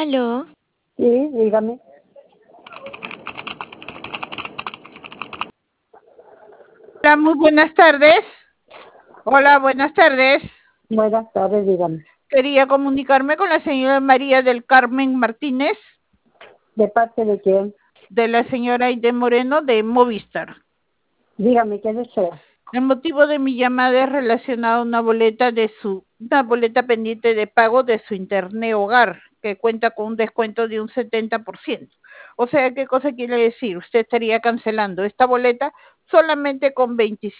Aló. Sí, dígame. Hola, muy buenas tardes. Hola, buenas tardes. Buenas tardes, dígame. Quería comunicarme con la señora María del Carmen Martínez, ¿De parte de quién? de la señora Aide Moreno de Movistar. Dígame, ¿qué desea? El motivo de mi llamada es relacionado a una boleta pendiente de pago de su internet hogar, que cuenta con un descuento de un 70%. O sea, ¿qué cosa quiere decir? Usted estaría cancelando esta boleta solamente con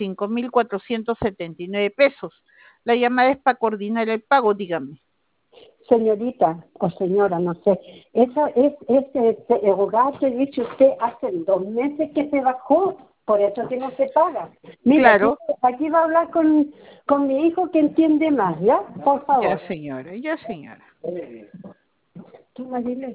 25.479 pesos. La llamada es para coordinar el pago, dígame. Señorita o señora, no sé. Esa es ese hogar que dice usted hace 2 meses que se bajó, por eso que no se paga. Mira, Claro. aquí va a hablar con mi hijo que entiende más, ¿ya? Por favor. Ya, señora, ya, señora. Toma, dile.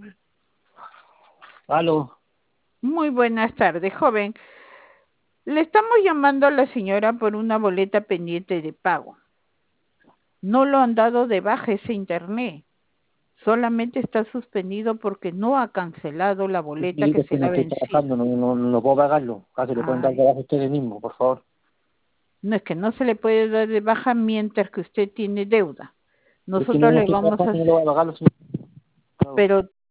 Aló. Muy buenas tardes, joven. Le estamos llamando a la señora por una boleta pendiente de pago. No lo han dado de baja ese internet. Solamente está suspendido porque no ha cancelado la boleta que se le ha No estoy trabajando, vencido. no puedo pagarlo. Casi le pueden dar de baja ustedes mismos, por favor. No, es que no se le puede dar de baja mientras que usted tiene deuda. Es que no Nosotros le estoy vamos a... trabajando, no lo voy a pagar, Pero